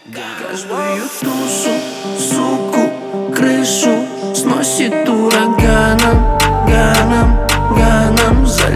Каждую тушу, суку, крышу сносит ураганом, ганом, ганом.